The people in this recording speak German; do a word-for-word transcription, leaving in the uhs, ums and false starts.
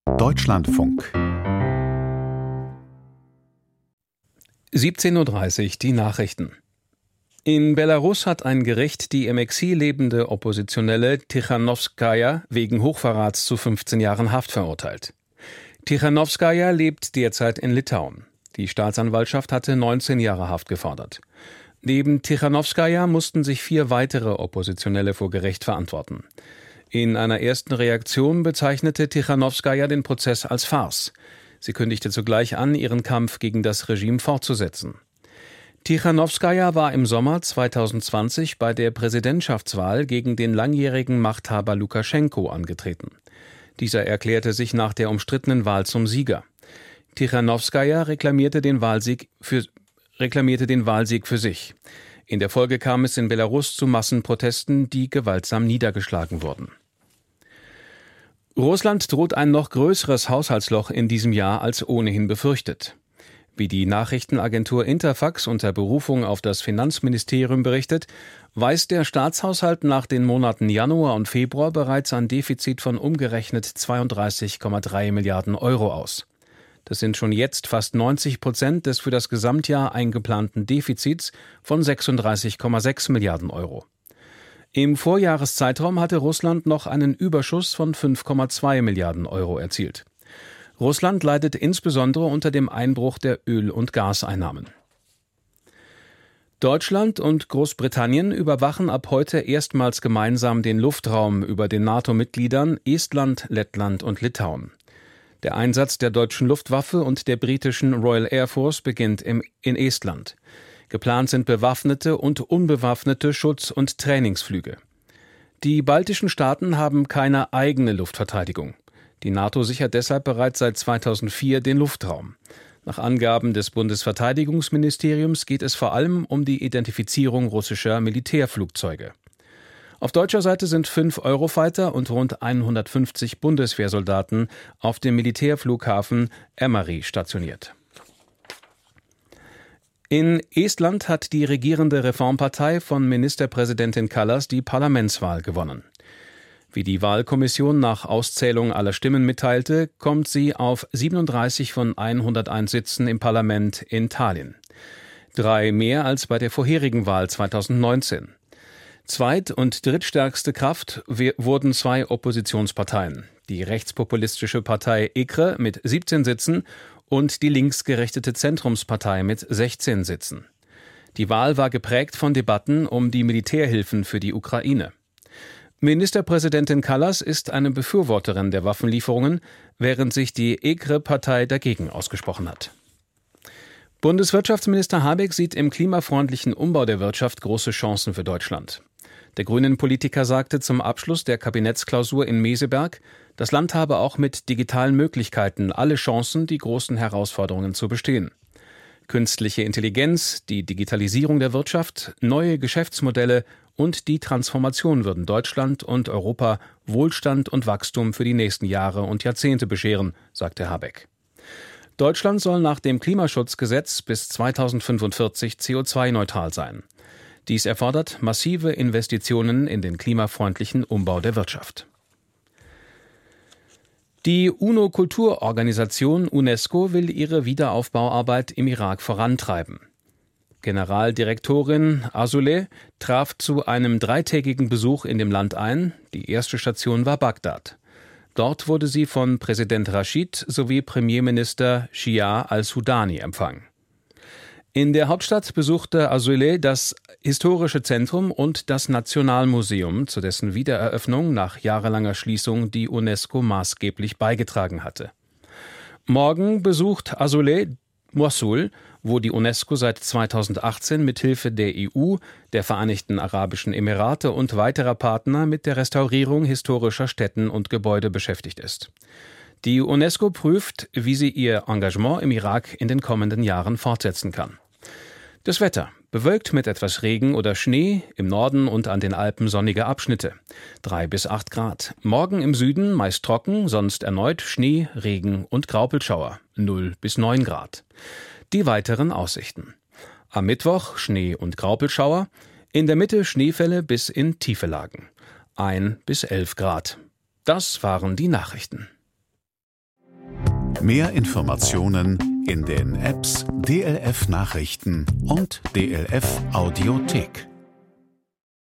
Deutschlandfunk. siebzehn Uhr dreißig, die Nachrichten. In Belarus hat ein Gericht die im Exil lebende Oppositionelle Tichanowskaja wegen Hochverrats zu fünfzehn Jahren Haft verurteilt. Tichanowskaja lebt derzeit in Litauen. Die Staatsanwaltschaft hatte neunzehn Jahre Haft gefordert. Neben Tichanowskaja mussten sich vier weitere Oppositionelle vor Gericht verantworten. In einer ersten Reaktion bezeichnete Tichanowskaja den Prozess als Farce. Sie kündigte zugleich an, ihren Kampf gegen das Regime fortzusetzen. Tichanowskaja war im Sommer zweitausendzwanzig bei der Präsidentschaftswahl gegen den langjährigen Machthaber Lukaschenko angetreten. Dieser erklärte sich nach der umstrittenen Wahl zum Sieger. Tichanowskaja reklamierte den Wahlsieg für, reklamierte den Wahlsieg für sich. In der Folge kam es in Belarus zu Massenprotesten, die gewaltsam niedergeschlagen wurden. Russland droht ein noch größeres Haushaltsloch in diesem Jahr als ohnehin befürchtet. Wie die Nachrichtenagentur Interfax unter Berufung auf das Finanzministerium berichtet, weist der Staatshaushalt nach den Monaten Januar und Februar bereits ein Defizit von umgerechnet zweiunddreißig Komma drei Milliarden Euro aus. Das sind schon jetzt fast neunzig Prozent des für das Gesamtjahr eingeplanten Defizits von sechsunddreißig Komma sechs Milliarden Euro. Im Vorjahreszeitraum hatte Russland noch einen Überschuss von fünf Komma zwei Milliarden Euro erzielt. Russland leidet insbesondere unter dem Einbruch der Öl- und Gaseinnahmen. Deutschland und Großbritannien überwachen ab heute erstmals gemeinsam den Luftraum über den NATO-Mitgliedern Estland, Lettland und Litauen. Der Einsatz der deutschen Luftwaffe und der britischen Royal Air Force beginnt im, in Estland. Geplant sind bewaffnete und unbewaffnete Schutz- und Trainingsflüge. Die baltischen Staaten haben keine eigene Luftverteidigung. Die NATO sichert deshalb bereits seit zweitausendvier den Luftraum. Nach Angaben des Bundesverteidigungsministeriums geht es vor allem um die Identifizierung russischer Militärflugzeuge. Auf deutscher Seite sind fünf Eurofighter und rund hundertfünfzig Bundeswehrsoldaten auf dem Militärflughafen Ämari stationiert. In Estland hat die regierende Reformpartei von Ministerpräsidentin Kallas die Parlamentswahl gewonnen. Wie die Wahlkommission nach Auszählung aller Stimmen mitteilte, kommt sie auf siebenunddreißig von hunderteins Sitzen im Parlament in Tallinn. Drei mehr als bei der vorherigen Wahl zweitausendneunzehn. Zweit- und drittstärkste Kraft wurden zwei Oppositionsparteien. Die rechtspopulistische Partei E K R E mit siebzehn Sitzen und die linksgerichtete Zentrumspartei mit sechzehn Sitzen. Die Wahl war geprägt von Debatten um die Militärhilfen für die Ukraine. Ministerpräsidentin Kallas ist eine Befürworterin der Waffenlieferungen, während sich die E K R E-Partei dagegen ausgesprochen hat. Bundeswirtschaftsminister Habeck sieht im klimafreundlichen Umbau der Wirtschaft große Chancen für Deutschland. Der Grünen-Politiker sagte zum Abschluss der Kabinettsklausur in Meseberg, das Land habe auch mit digitalen Möglichkeiten alle Chancen, die großen Herausforderungen zu bestehen. Künstliche Intelligenz, die Digitalisierung der Wirtschaft, neue Geschäftsmodelle und die Transformation würden Deutschland und Europa Wohlstand und Wachstum für die nächsten Jahre und Jahrzehnte bescheren, sagte Habeck. Deutschland soll nach dem Klimaschutzgesetz bis zweitausendfünfundvierzig C O zwei neutral sein. Dies erfordert massive Investitionen in den klimafreundlichen Umbau der Wirtschaft. Die UNO-Kulturorganisation UNESCO will ihre Wiederaufbauarbeit im Irak vorantreiben. Generaldirektorin Azoulay traf zu einem dreitägigen Besuch in dem Land ein. Die erste Station war Bagdad. Dort wurde sie von Präsident Rashid sowie Premierminister Shia al-Sudani empfangen. In der Hauptstadt besuchte Azoulay das historische Zentrum und das Nationalmuseum, zu dessen Wiedereröffnung nach jahrelanger Schließung die UNESCO maßgeblich beigetragen hatte. Morgen besucht Azoulay Mossul, wo die UNESCO seit zweitausendachtzehn mithilfe der E U, der Vereinigten Arabischen Emirate und weiterer Partner mit der Restaurierung historischer Stätten und Gebäude beschäftigt ist. Die UNESCO prüft, wie sie ihr Engagement im Irak in den kommenden Jahren fortsetzen kann. Das Wetter: bewölkt mit etwas Regen oder Schnee, im Norden und an den Alpen sonnige Abschnitte. drei bis acht Grad. Morgen im Süden meist trocken, sonst erneut Schnee, Regen und Graupelschauer. null bis neun Grad. Die weiteren Aussichten: Am Mittwoch Schnee und Graupelschauer, in der Mitte Schneefälle bis in tiefe Lagen. ein bis elf Grad. Das waren die Nachrichten. Mehr Informationen in den Apps D L F Nachrichten und D L F Audiothek.